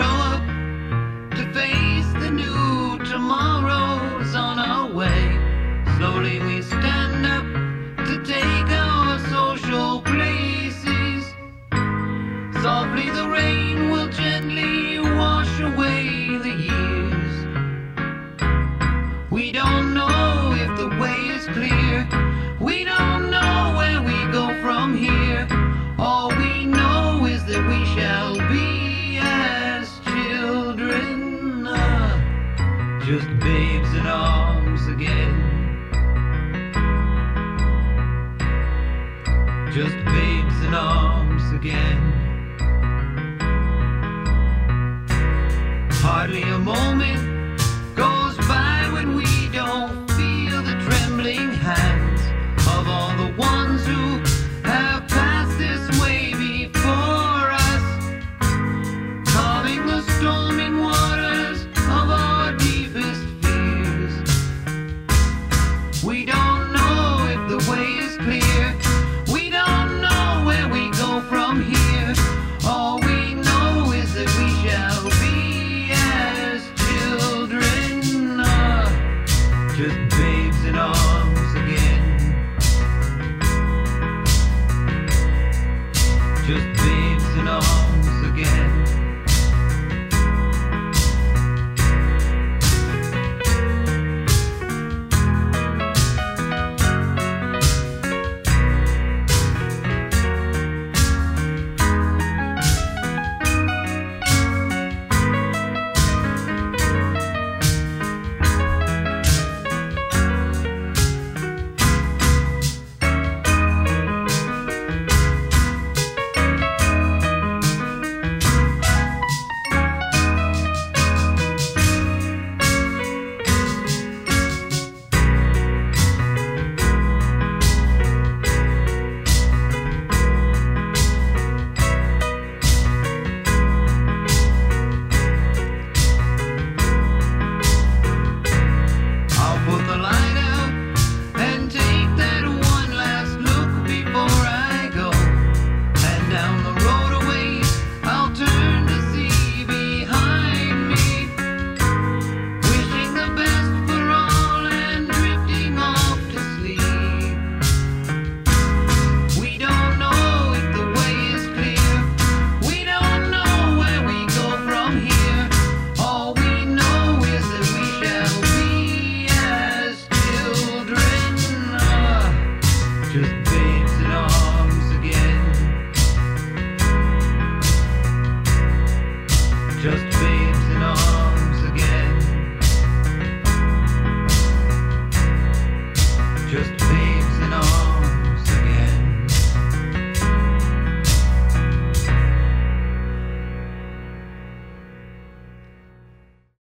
grow up to face the new tomorrows on our way. Slowly we stand up to take our social places. Softly the rain will gently wash away the years. We don't know if the way is clear. We don't know where we go from here. All we know is that we shall be as children, just babes in arms again. Just babes in arms again. Hardly a moment goes by when we don't feel the trembling hands of all the ones who have passed this way before us, calming the storming waters of our deepest fears. We don't know if the way is clear. We don't know where we go from here. All we know is that we shall be as children, just babes in arms again. Just babes in arms again. Just babes in arms again. Just babes in arms.